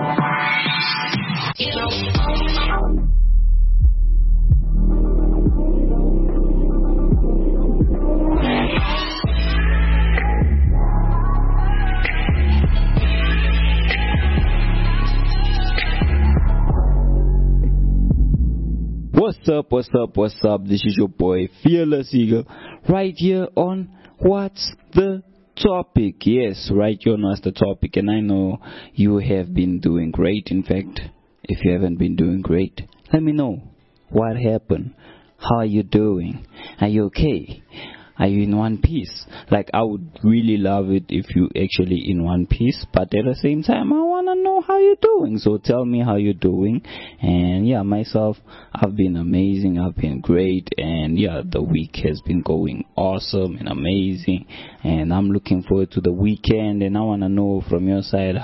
What's up? This is your boy Fearless Eagle, right here on What's the Topic? Yes, right here on What's the Topic, and I know you have been doing great. In fact, if you haven't been doing great, let me know what happened. How are you doing? Are you okay? Are you in one piece? Like, I would really love it if you actually in one piece, but at the same time, I want to know how you're doing. So tell me how you're doing. And yeah, myself, I've been amazing. I've been great. And yeah, the week has been going awesome and amazing. And I'm looking forward to the weekend. And I want to know from your side,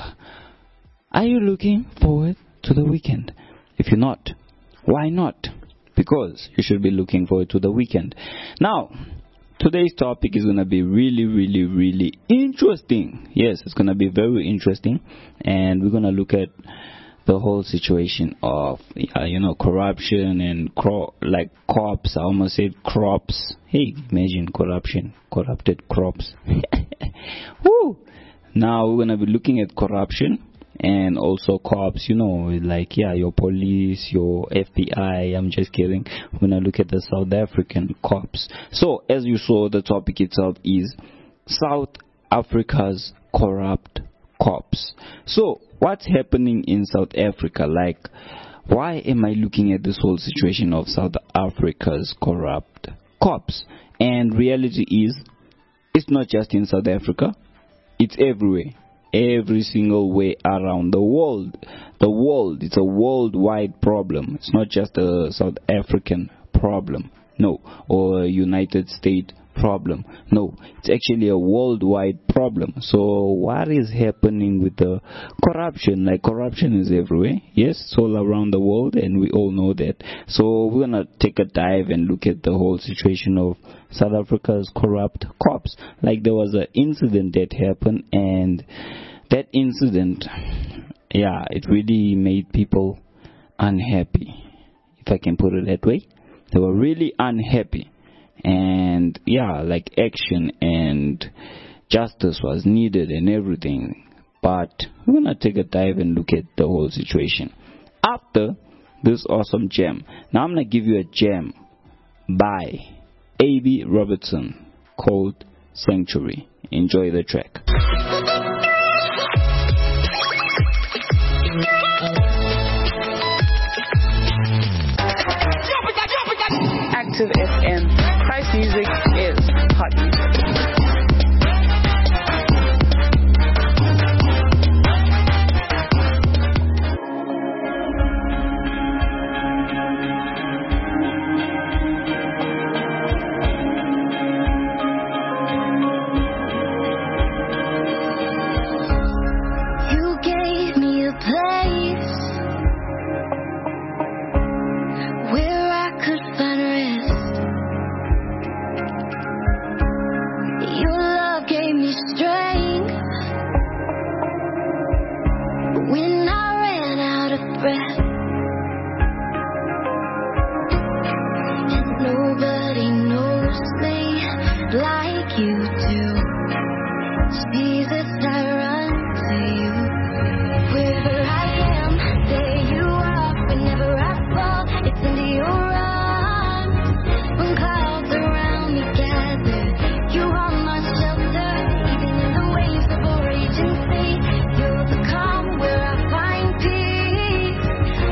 are you looking forward to the weekend? If you're not, why not? Because you should be looking forward to the weekend. Now, today's topic is going to be really interesting. Yes, it's going to be very interesting. And we're going to look at the whole situation of, corruption and crops. I almost said crops. Hey, imagine corruption, corrupted crops. Woo! Now we're going to be looking at corruption and also cops, your police, your FBI. I'm just kidding. We're going to look at the South African cops. So, as you saw, the topic itself is South Africa's corrupt cops. So, what's happening in South Africa? Like, why am I looking at this whole situation of South Africa's corrupt cops? And reality is, it's not just in South Africa, it's everywhere. Every single way around the world. It's a worldwide problem. It's not just a South African problem, no, or a United States problem, no. It's actually a worldwide problem. So what is happening with the corruption? Like, corruption is everywhere. Yes, it's all around the world, and we all know that. So we're gonna take a dive and look at the whole situation of South Africa's corrupt cops. Like, there was an incident that happened, and that incident, it really made people unhappy, if I can put it that way. They were really unhappy, and action and justice was needed and everything. But we're gonna take a dive and look at the whole situation after this awesome jam. Now I'm gonna give you a jam by A.B. Robertson called Sanctuary. Enjoy the track. Active FM. Christ music is hot music. You gave me a place where I could find rest. Your love gave me strength when I ran out of breath. And nobody knows me like you do. Jesus, I run to you. Wherever I am, there you are. Whenever I fall, it's into your arms. When clouds around me gather, you are my shelter. Even in the waves of a raging sea, you're the calm where I find peace.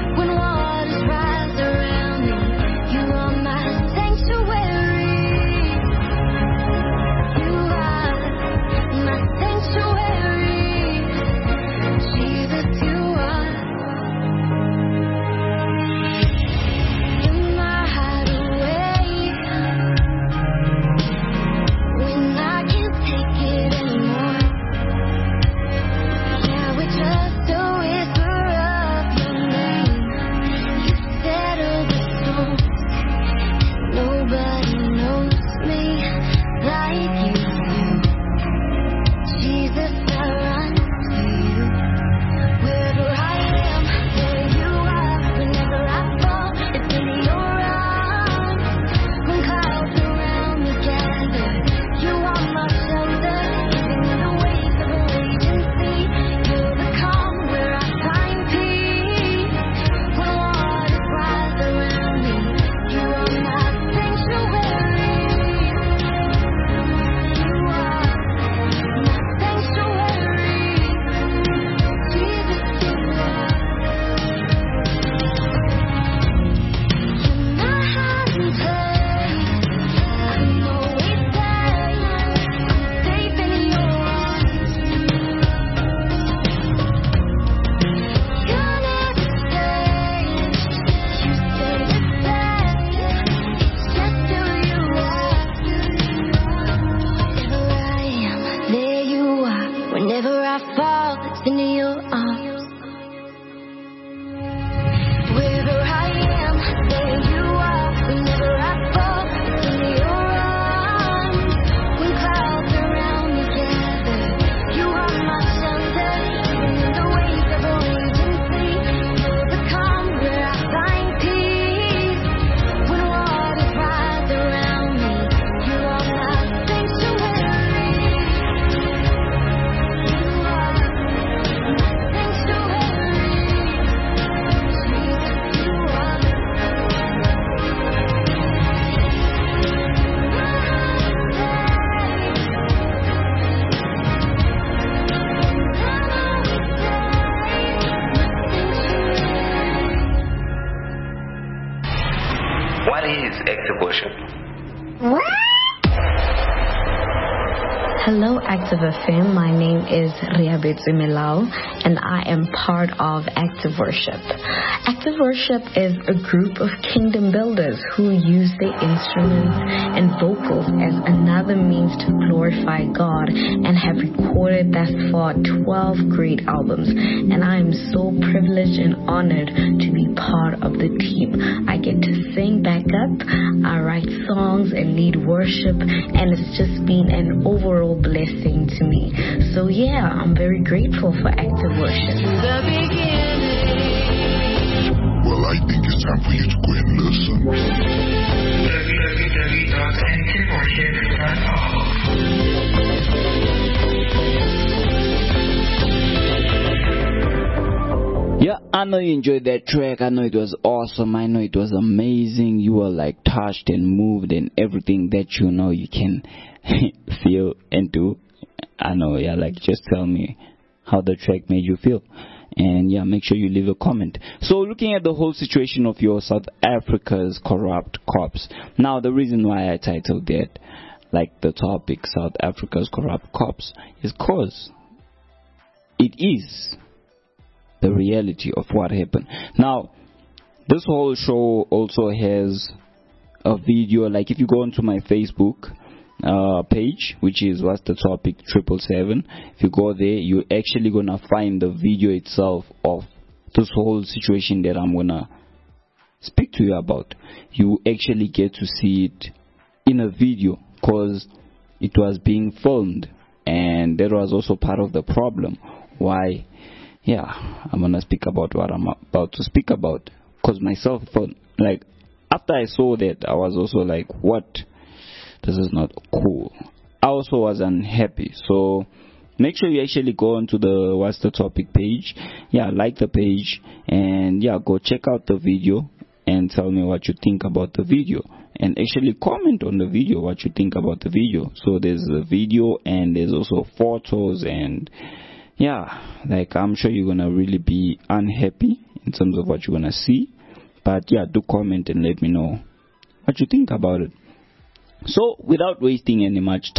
Hello, Active FM. My name is Riabetsu Milao, and I am part of Active Worship. Active Worship is a group of kingdom builders who use their instruments and vocals as another means to glorify God and have recorded thus far 12 great albums. And I am so privileged and honored to be part of the team. I get to sing back up, I write songs and lead worship, and it's just been an overall blessing to me. So yeah, I'm very grateful for Active Worship. Well, I think it's time for you to go and listen. Yeah, I know you enjoyed that track. I know it was awesome. I know it was amazing. You were like touched and moved and everything that you know you can feel and do. I know, yeah, like just tell me how the track made you feel. And yeah, make sure you leave a comment. So looking at the whole situation of your South Africa's corrupt cops. Now the reason why I titled that, like the topic, South Africa's corrupt cops, is cause it is the reality of what happened. Now, this whole show also has a video. Like if you go onto my Facebook page, which is What's the Topic 777, if you go there, you're actually gonna find the video itself of this whole situation that I'm gonna speak to you about. You actually get to see it in a video because it was being filmed, and that was also part of the problem. Why? Yeah, I'm gonna speak about what I'm about to speak about, because myself, like, after I saw that, I was also like, what? This is not cool. I also was unhappy. So make sure you actually go onto the What's the Topic page. Yeah, like the page, and yeah, go check out the video and tell me what you think about the video, and actually comment on the video what you think about the video. So there's a video and there's also photos, and yeah, like I'm sure you're gonna really be unhappy in terms of what you're gonna see. But yeah, do comment and let me know what you think about it. So without wasting any more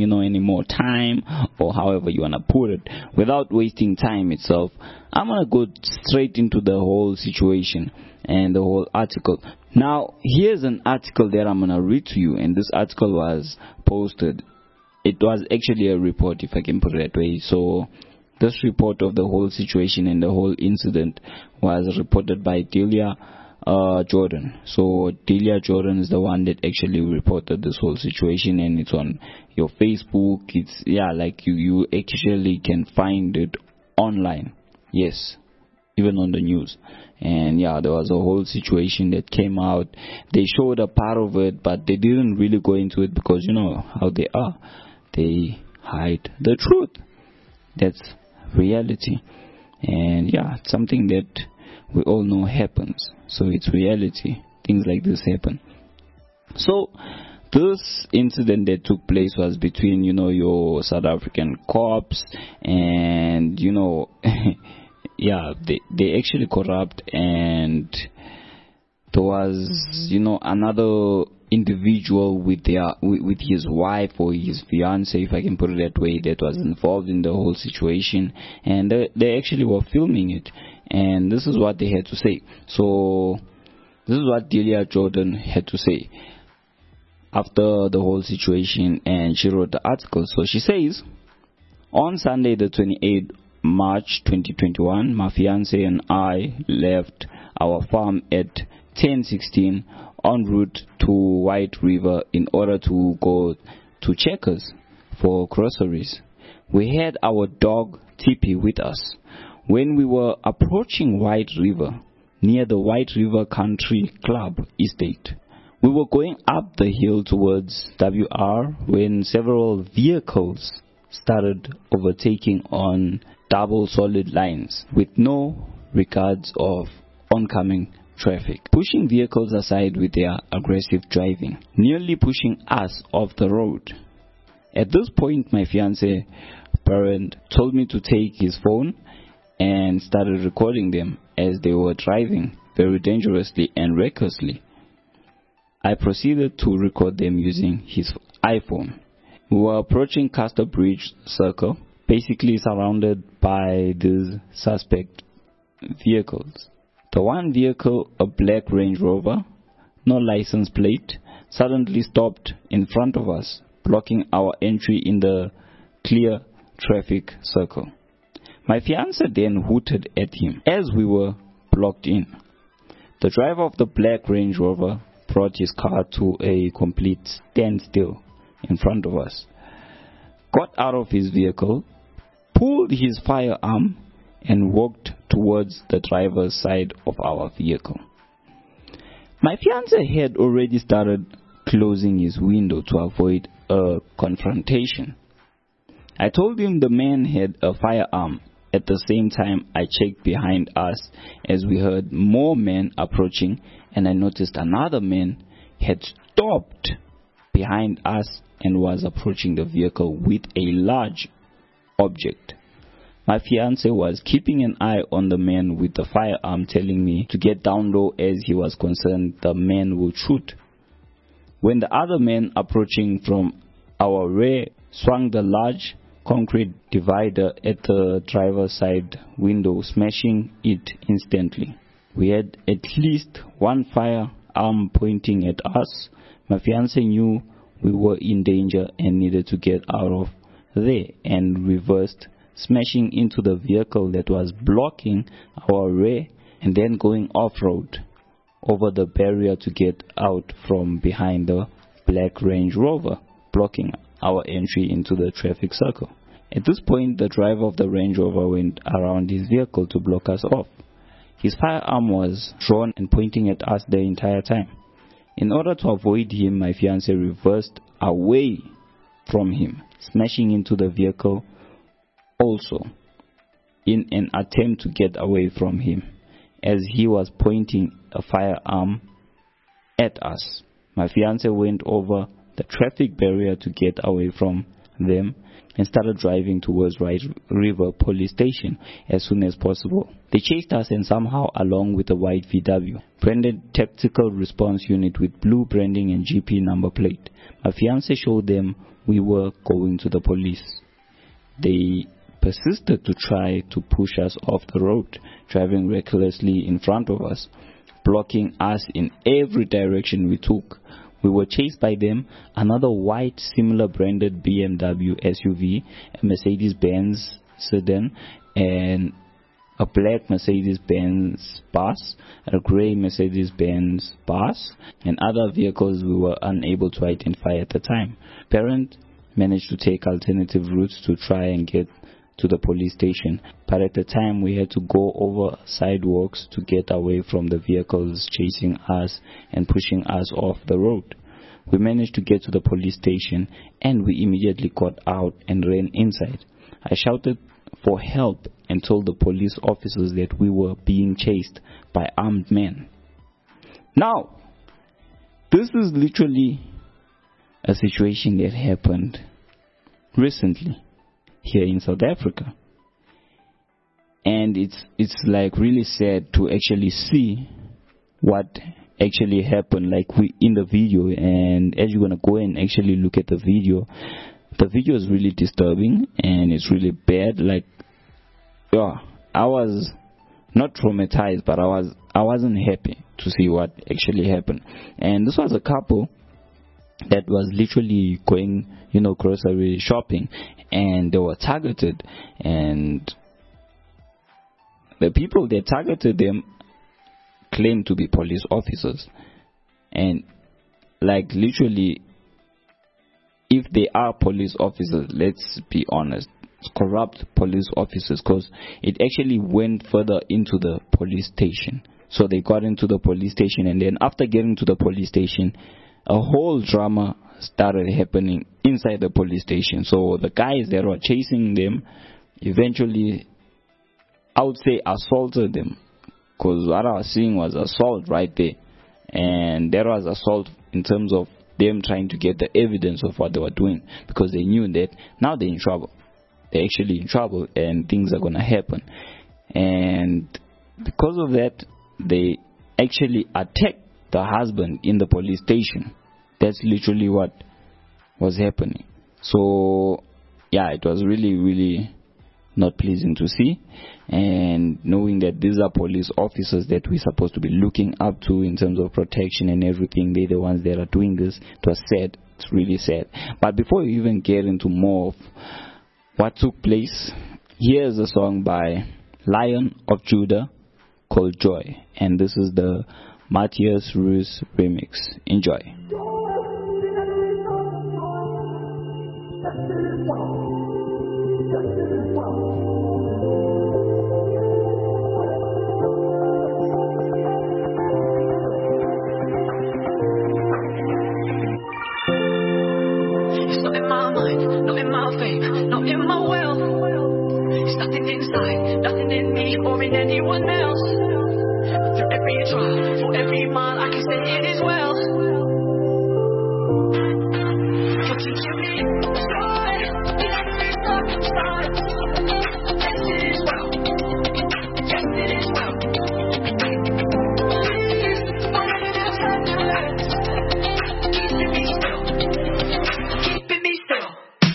time, or however you wanna put it, without wasting time itself, I'm gonna go straight into the whole situation and the whole article. Now here's an article that I'm gonna read to you, and this article was posted. It was actually a report, if I can put it that way. So this report of the whole situation and the whole incident was reported by Delia Jordan. So Delia Jordan is the one that actually reported this whole situation, and it's on your Facebook. It's, yeah, like you actually can find it online. Yes, even on the news. And yeah, there was a whole situation that came out. They showed a part of it, but they didn't really go into it because you know how they are. They hide the truth. That's reality. And yeah, it's something that we all know happens. So it's reality. Things like this happen. So this incident that took place was between, your South African cops and, yeah, they actually corrupt, and there was, another individual with his wife or his fiance, if I can put it that way, that was involved in the whole situation, and they actually were filming it, and this is what they had to say. So this is what Delia Jordan had to say after the whole situation, and she wrote the article. So she says, on Sunday the 28th March 2021, my fiance and I left our farm at 10:16 en route to White River in order to go to Checkers for groceries. We had our dog Tippy with us. When we were approaching White River, near the White River Country Club estate, we were going up the hill towards WR when several vehicles started overtaking on double solid lines with no regards of oncoming traffic, pushing vehicles aside with their aggressive driving, nearly pushing us off the road. At this point, my fiance parent told me to take his phone and started recording them as they were driving very dangerously and recklessly. I proceeded to record them using his iPhone. We were approaching Castor Bridge Circle, basically surrounded by these suspect vehicles. The one vehicle, a black Range Rover, no license plate, suddenly stopped in front of us, blocking our entry in the clear traffic circle. My fiancé then hooted at him as we were blocked in. The driver of the black Range Rover brought his car to a complete standstill in front of us, got out of his vehicle, pulled his firearm, and walked towards the driver's side of our vehicle. My fiancé had already started closing his window to avoid a confrontation. I told him the man had a firearm. At the same time, I checked behind us as we heard more men approaching, and I noticed another man had stopped behind us and was approaching the vehicle with a large object. My fiancé was keeping an eye on the man with the firearm, telling me to get down low as he was concerned the man would shoot. When the other man approaching from our rear swung the large concrete divider at the driver's side window, smashing it instantly. We had at least one firearm pointing at us. My fiancé knew we were in danger and needed to get out of there, and reversed, smashing into the vehicle that was blocking our rear and then going off-road over the barrier to get out from behind the black Range Rover, blocking our entry into the traffic circle. At this point, the driver of the Range Rover went around his vehicle to block us off. His firearm was drawn and pointing at us the entire time. In order to avoid him, my fiancé reversed away from him, smashing into the vehicle also in an attempt to get away from him, as he was pointing a firearm at us. My fiancé went over the traffic barrier to get away from them and started driving towards White River Police Station as soon as possible. They chased us, and somehow, along with a white VW, branded Tactical Response Unit with blue branding and GP number plate. My fiancé showed them we were going to the police. They persisted to try to push us off the road, driving recklessly in front of us, blocking us in every direction we took. We were chased by them, another white similar branded BMW SUV, a Mercedes-Benz sedan, and a black Mercedes-Benz bus, a grey Mercedes-Benz bus, and other vehicles we were unable to identify at the time. Parent managed to take alternative routes to try and get to the police station, but at the time we had to go over sidewalks to get away from the vehicles chasing us and pushing us off the road. We managed to get to the police station, and we immediately got out and ran inside. I shouted for help and told the police officers that we were being chased by armed men. Now, this is literally a situation that happened recently here in South Africa, and it's like really sad to actually see what actually happened, like we in the video. And as you're gonna go and actually look at the video is really disturbing and it's really bad. Like, yeah, I was not traumatized, but I wasn't happy to see what actually happened. And this was a couple that was literally going, grocery shopping, and they were targeted, and the people that targeted them claimed to be police officers. And like, literally, if they are police officers, let's be honest, it's corrupt police officers, because it actually went further into the police station. So they got into the police station, and then after getting to the police station, a whole drama started happening inside the police station. So the guys that were chasing them eventually, I would say, assaulted them, because what I was seeing was assault right there. And there was assault in terms of them trying to get the evidence of what they were doing, because they knew that now they're in trouble. They're actually in trouble and things are going to happen. And because of that, they actually attacked the husband in the police station. That's literally what was happening. So yeah, it was really, really not pleasing to see. And knowing that these are police officers that we're supposed to be looking up to in terms of protection and everything, they're the ones that are doing this. It was sad. It's really sad. But before we even get into more of what took place, here's a song by Lion of Judah called Joy, and this is the Matthias Roos remix. Enjoy. It's not in my mind, not in my fame, not in my wealth. It's nothing inside, nothing in me or in anyone else. Through every trial, for every mile, I can say it is well. You're teaching me joy in every circumstance. Yes, it is well. Yes, it is well. Please, whatever the turbulence, keeping me still, keeping me still.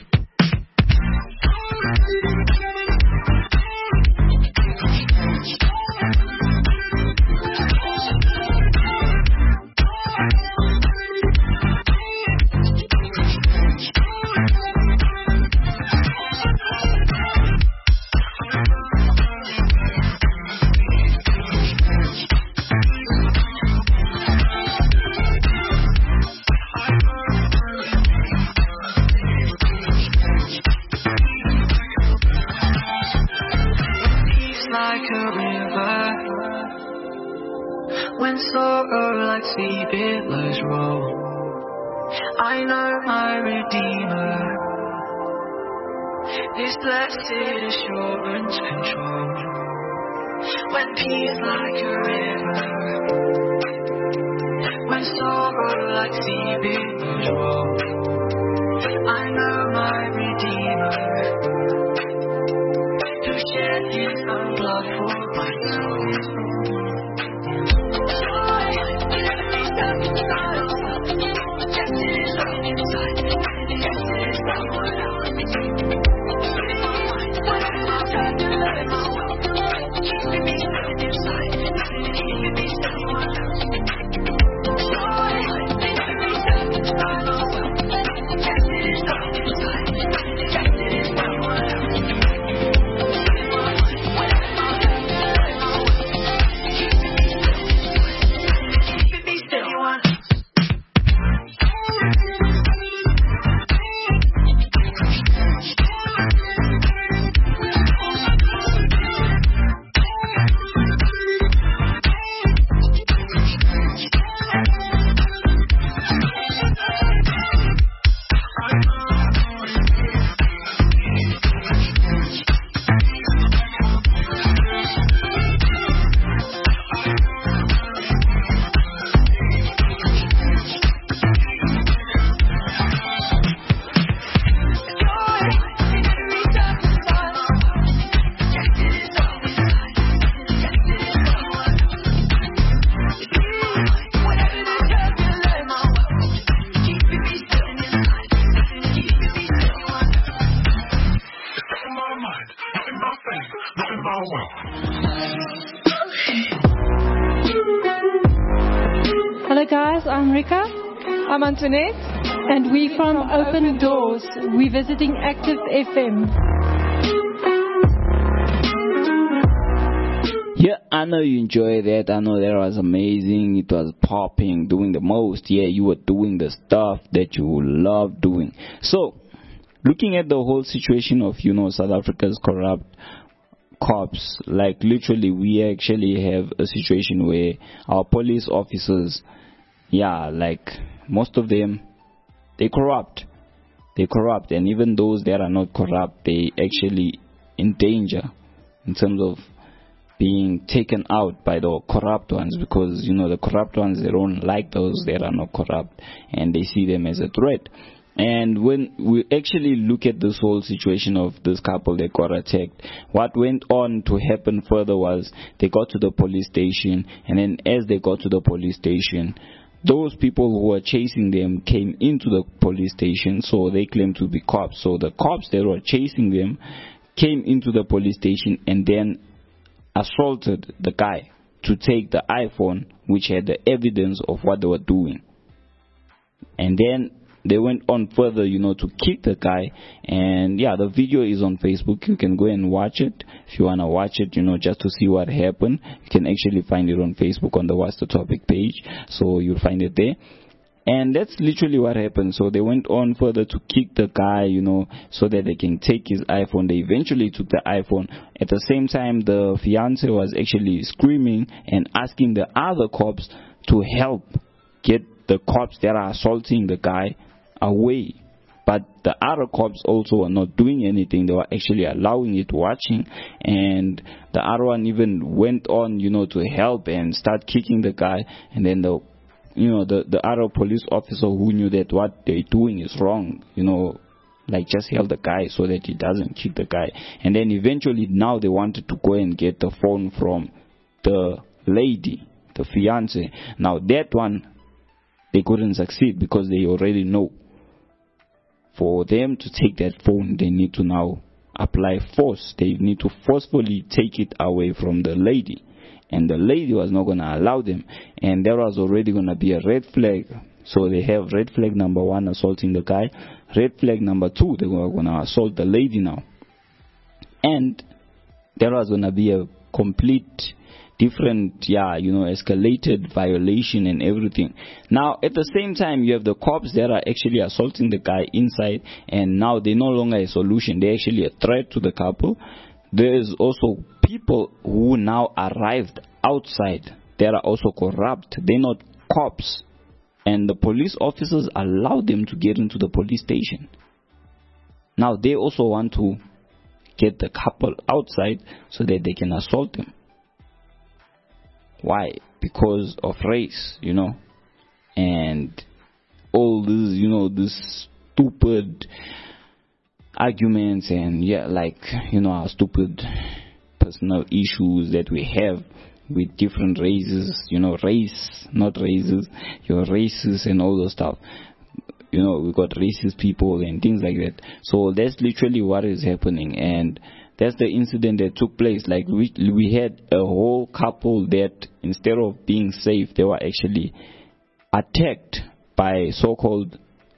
Like a river, when sorrow like sea billows roll, I know my Redeemer, this blessed assurance control. When peace like a river, when sorrow like sea billows roll, I know my Redeemer, who shed his own blood for my soul. Joy in every circumstance. Yes, it is love inside. Yes, it is love without. In my mind, whatever my turbulence, keeping me still inside. Keeping me still without. Joy in every circumstance. Yes, it is love inside. Yes, it is love without. Hello guys, I'm Rika. I'm Antoinette. And we from Open Doors. We're visiting Active FM. Yeah, I know you enjoyed that. I know that was amazing. It was popping, doing the most. Yeah, you were doing the stuff that you love doing. So, looking at the whole situation of, South Africa's corrupt cops, like literally we actually have a situation where our police officers, like most of them, they're corrupt. And even those that are not corrupt, they actually in danger in terms of being taken out by the corrupt ones, because the corrupt ones, they don't like those that are not corrupt and they see them as a threat. And when we actually look at this whole situation of this couple that got attacked, what went on to happen further was they got to the police station, and then as they got to the police station, those people who were chasing them came into the police station, so they claimed to be cops. So the cops that were chasing them came into the police station and then assaulted the guy to take the iPhone, which had the evidence of what they were doing. And then they went on further, to kick the guy. And yeah, the video is on Facebook. You can go and watch it if you want to watch it, just to see what happened. You can actually find it on Facebook on the What's the Topic page, so you'll find it there. And that's literally what happened. So they went on further to kick the guy, so that they can take his iPhone. They eventually took the iPhone. At the same time, the fiance was actually screaming and asking the other cops to help get the cops that are assaulting the guy away. But the other cops also were not doing anything. They were actually allowing it, watching. And the other one even went on, to help and start kicking the guy. And then the other police officer who knew that what they're doing is wrong, just held the guy so that he doesn't kick the guy. And then eventually now they wanted to go and get the phone from the lady, the fiance. Now that one, they couldn't succeed because they already know. For them to take that phone, they need to now apply force. They need to forcefully take it away from the lady. And the lady was not going to allow them. And there was already going to be a red flag. So they have red flag number 1, assaulting the guy. Red flag number 2, they were going to assault the lady now. And there was going to be a complete different, escalated violation and everything. Now, at the same time, you have the cops that are actually assaulting the guy inside. And now they're no longer a solution. They're actually a threat to the couple. There's also people who now arrived outside that are also corrupt. They're not cops. And the police officers allow them to get into the police station. Now they also want to get the couple outside so that they can assault them. Why? Because of race, and all this, this stupid arguments and our stupid personal issues that we have with different races, race, not races, your races and all those stuff. We got racist people and things like that. So that's literally what is happening, and that's the incident that took place. Like we had a whole couple that instead of being safe, they were actually attacked by so-called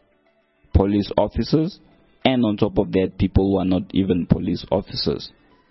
police officers. And on top of that, people who are not even police officers.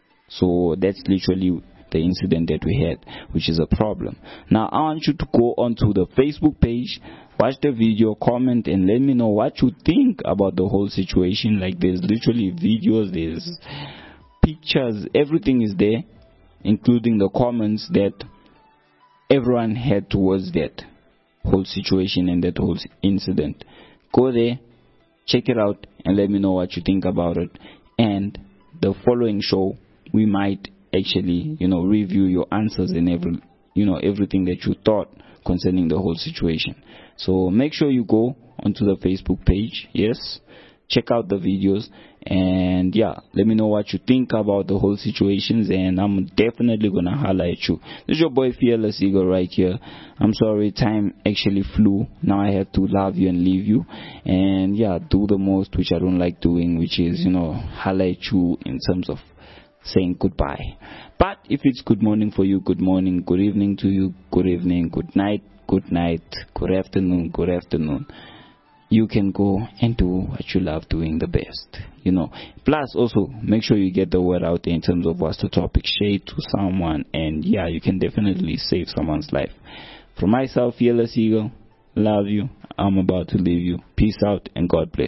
So that's literally the incident that we had, which is a problem. Now, I want you to go onto the Facebook page, watch the video, comment, and let me know what you think about the whole situation. Like, there's literally videos, there's pictures, everything is there, including the comments that everyone had towards that whole situation and that whole incident. Go there, check it out, and let me know what you think about it. And the following show, we might actually, review your answers and everything that you thought concerning the whole situation. So make sure you go onto the Facebook page. Yes, check out the videos, and let me know what you think about the whole situations, and I'm definitely gonna holler at you. This is your boy Fearless Eagle right here. I'm sorry, time actually flew. Now I have to love you and leave you, and do the most, which I don't like doing, which is holler at you in terms of saying goodbye. But if it's good morning for you, good morning, good evening to you, good evening, good night, good afternoon, good afternoon. You can go and do what you love doing the best, Plus, also, make sure you get the word out there in terms of what's the topic, share to someone, and you can definitely save someone's life. From myself, Fearless Eagle, love you. I'm about to leave you. Peace out and God bless.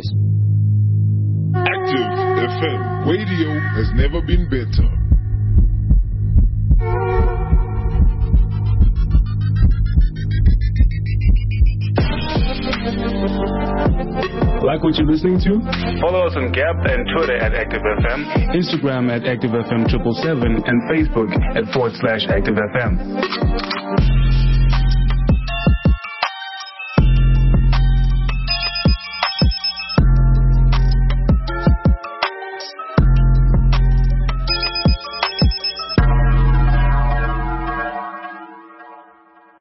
Active FM radio has never been better. Like what you're listening to? Follow us on Gap and Twitter at ActiveFM, Instagram at ActiveFM777, and Facebook at /ActiveFM.